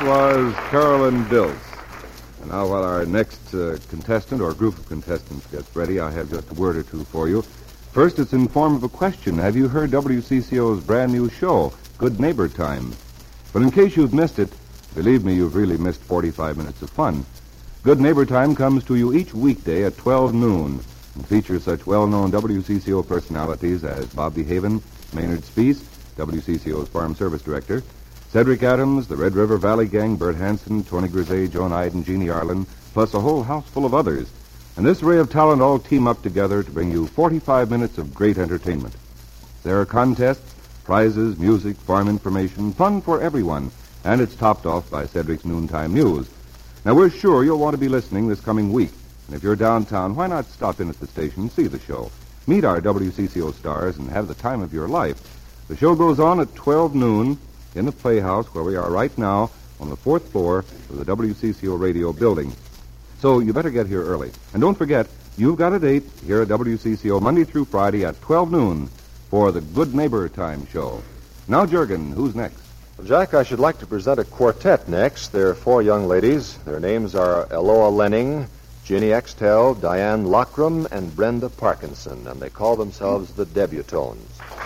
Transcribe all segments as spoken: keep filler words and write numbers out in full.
was Carolyn Dills. And now while our next uh, contestant or group of contestants gets ready, I have just a word or two for you. First, it's in form of a question. Have you heard W C C O's brand new show, Good Neighbor Time? But in case you've missed it, believe me, you've really missed forty-five minutes of fun. Good Neighbor Time comes to you each weekday at twelve noon and features such well-known W C C O personalities as Bobby Haven, Maynard Speece, W C C O's Farm Service Director, Cedric Adams, the Red River Valley Gang, Bert Hanson, Tony Grisey, Joan Iden, Jeannie Arlen, plus a whole house full of others. And this array of talent all team up together to bring you forty-five minutes of great entertainment. There are contests, prizes, music, farm information, fun for everyone, and it's topped off by Cedric's Noontime News. Now, we're sure you'll want to be listening this coming week. And if you're downtown, why not stop in at the station and see the show? Meet our W C C O stars and have the time of your life. The show goes on at twelve noon in the Playhouse, where we are right now, on the fourth floor of the W C C O radio building. So you better get here early. And don't forget, you've got a date here at W C C O Monday through Friday at twelve noon for the Good Neighbor Time show. Now, Jurgen, who's next? Well, Jack, I should like to present a quartet next. There are four young ladies. Their names are Eloa Lenning, Ginny Extel, Diane Lockram, and Brenda Parkinson, and they call themselves the Debutones.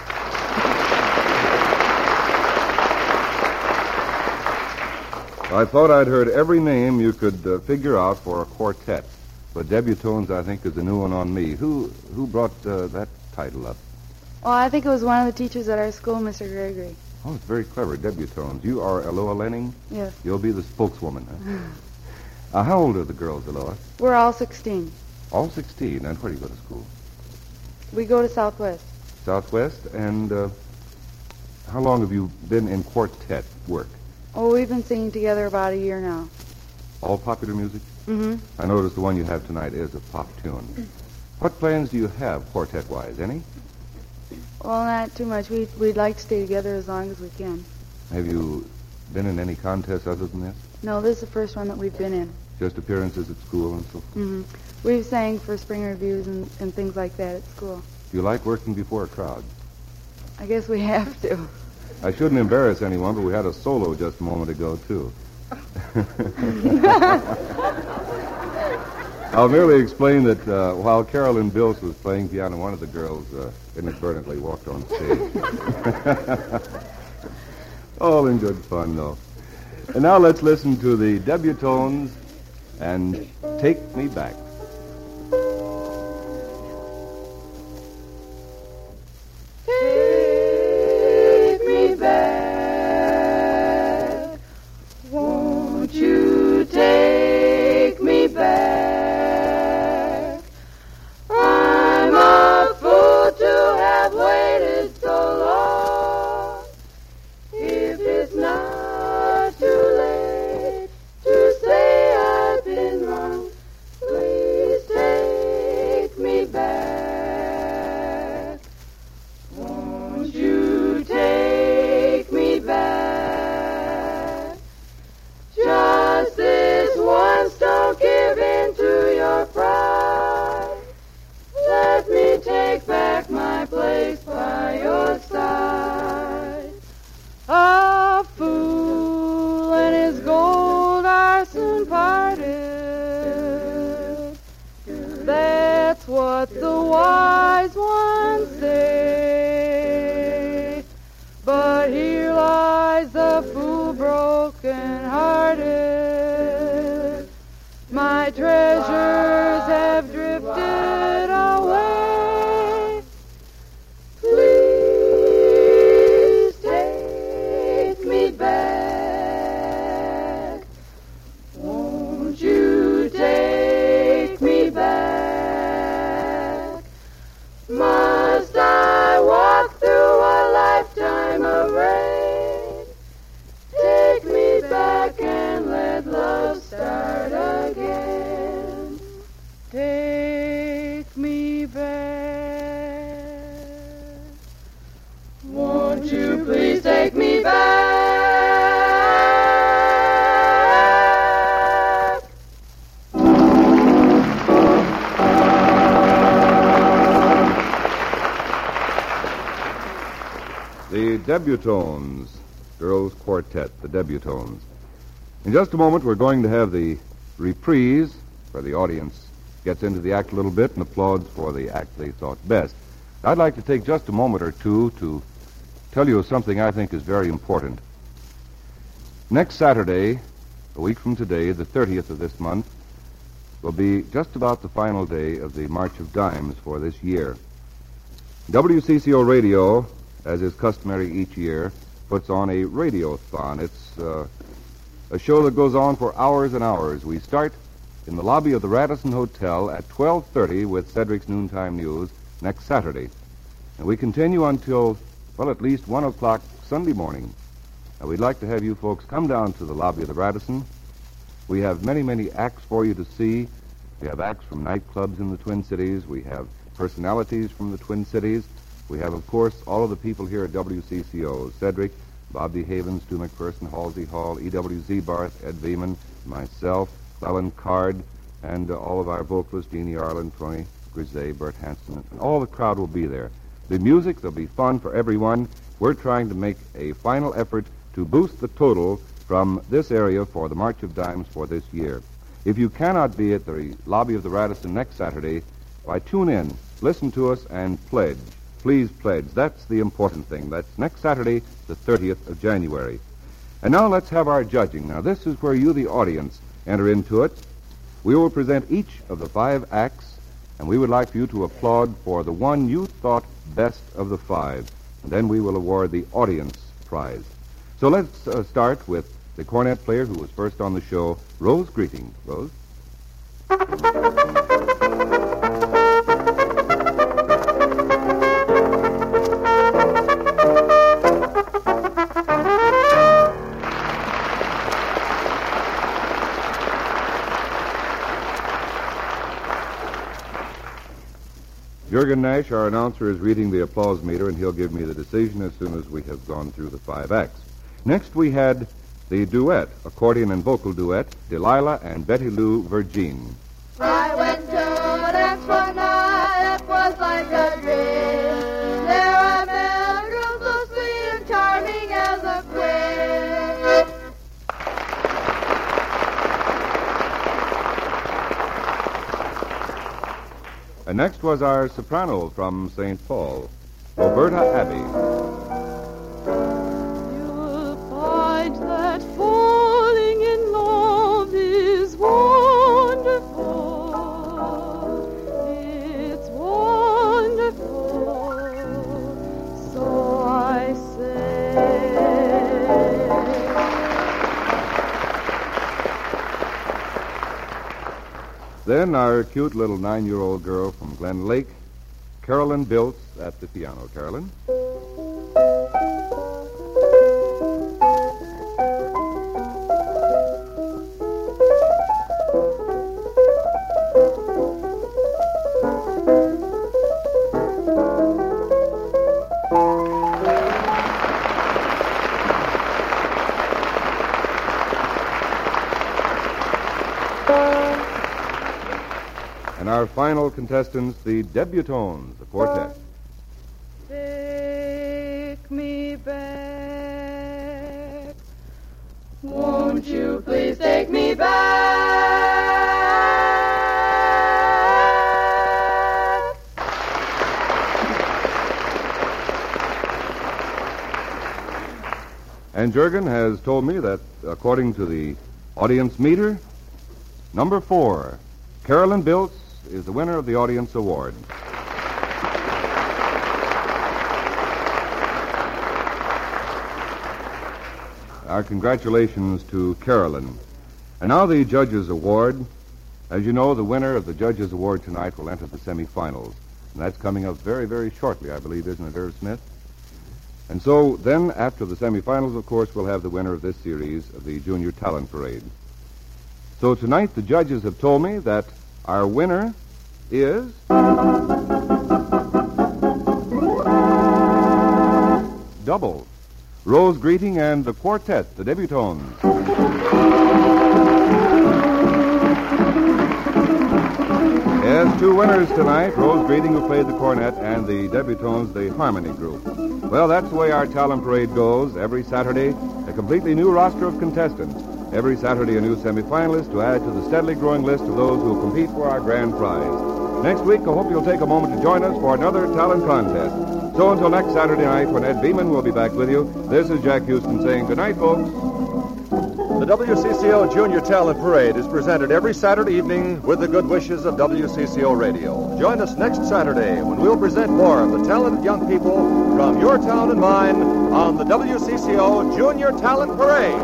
I thought I'd heard every name you could uh, figure out for a quartet. But Debutones, I think, is a new one on me. Who who brought uh, that title up? Well, I think it was one of the teachers at our school, Mister Gregory. Oh, it's very clever, Debutones. You are Eloa Lenning? Yes. You'll be the spokeswoman, huh? uh, how old are the girls, Eloa? We're all sixteen. All sixteen. And where do you go to school? We go to Southwest. Southwest? And uh, how long have you been in quartet work? Oh, we've been singing together about a year now. All popular music? Mm-hmm. I notice the one you have tonight is a pop tune. What plans do you have, quartet-wise? Any? Well, not too much. We'd, we'd like to stay together as long as we can. Have you been in any contests other than this? No, this is the first one that we've been in. Just appearances at school and so forth? Mm-hmm. We've sang for spring reviews and, and things like that at school. Do you like working before a crowd? I guess we have to. I shouldn't embarrass anyone, but we had a solo just a moment ago, too. I'll merely explain that uh, while Carolyn Dills was playing piano, one of the girls uh, inadvertently walked on stage. All in good fun, though. And now let's listen to the Debutones and Take Me Back. Take me back. Won't you take me back? I'm a fool to have waited so long. If it's not too late to say I've been wrong, please take me back. Won't you take me back? Just this once, don't give in to your pride. Let me take back my place by your side. A fool and his gold are soon parted. That's what the wise ones say. But here lies the fool broken-hearted. My treasures have drifted away. Please take me back. Won't you take me back? Must I walk through a lifetime of rain? Take me back and let love start again. Take me back. Won't you please take me back? The Debutones, girls' quartet, the Debutones. In just a moment, we're going to have the reprise, where the audience gets into the act a little bit and applauds for the act they thought best. I'd like to take just a moment or two to tell you something I think is very important. Next Saturday, a week from today, the thirtieth of this month, will be just about the final day of the March of Dimes for this year. W C C O Radio, as is customary each year, puts on a radiothon. It's uh, a show that goes on for hours and hours. We start in the lobby of the Radisson Hotel at twelve thirty with Cedric's Noontime News next Saturday. And we continue until, well, at least one o'clock Sunday morning. Now, we'd like to have you folks come down to the lobby of the Radisson. We have many, many acts for you to see. We have acts from nightclubs in the Twin Cities. We have personalities from the Twin Cities. We have, of course, all of the people here at W C C O. Cedric, Bob D. Havens, Stu McPherson, Halsey Hall, E W Z Barth, Ed Veman, myself, Clellan Card, and uh, all of our vocalists, Jeannie Arlen, Troy Grisey, Bert Hanson, and all the crowd will be there. The music, there'll be fun for everyone. We're trying to make a final effort to boost the total from this area for the March of Dimes for this year. If you cannot be at the lobby of the Radisson next Saturday, why, tune in, listen to us, and pledge. Please pledge. That's the important thing. That's next Saturday, the thirtieth of January. And now let's have our judging. Now, this is where you, the audience, enter into it. We will present each of the five acts, and we would like for you to applaud for the one you thought best of the five. And then we will award the audience prize. So let's uh, start with the cornet player who was first on the show, Rose Greeting. Rose? Jurgen Nash, our announcer, is reading the applause meter, and he'll give me the decision as soon as we have gone through the five acts. Next, we had the duet, accordion and vocal duet, Delilah and Betty Lou Virgin. I went to a dance one night, it was like a dream. There I met a girl so sweet and charming as a queen. And next was our soprano from Saint Paul, Roberta Abbey. You'll find that falling in love is wonderful. It's wonderful. So I say. Then our cute little nine-year-old girl from Glen Lake, Carolyn Biltz at the piano. Carolyn? And our final contestants, the debutantes, the quartet. Take me back. Won't you please take me back? And Jurgen has told me that, according to the audience meter, number four, Carolyn Biltz, is the winner of the audience award. Our congratulations to Carolyn. And now the Judges' Award. As you know, the winner of the Judges' Award tonight will enter the semifinals. And that's coming up very, very shortly, I believe, isn't it, Irv Smith? And so then, after the semifinals, of course, we'll have the winner of this series of the Junior Talent Parade. So tonight, the judges have told me that our winner is double. Rose Greeting and the quartet, the debutantes. Yes, two winners tonight. Rose Greeting, who played the cornet, and the debutantes, the harmony group. Well, that's the way our talent parade goes. Every Saturday, a completely new roster of contestants. Every Saturday, a new semifinalist to add to the steadily growing list of those who will compete for our grand prize. Next week, I hope you'll take a moment to join us for another talent contest. So until next Saturday night, when Ed Beeman will be back with you, this is Jack Houston saying good night, folks. The W C C O Junior Talent Parade is presented every Saturday evening with the good wishes of W C C O Radio. Join us next Saturday when we'll present more of the talented young people from your town and mine on the W C C O Junior Talent Parade.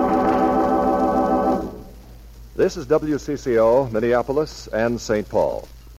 This is W C C O, Minneapolis and Saint Paul.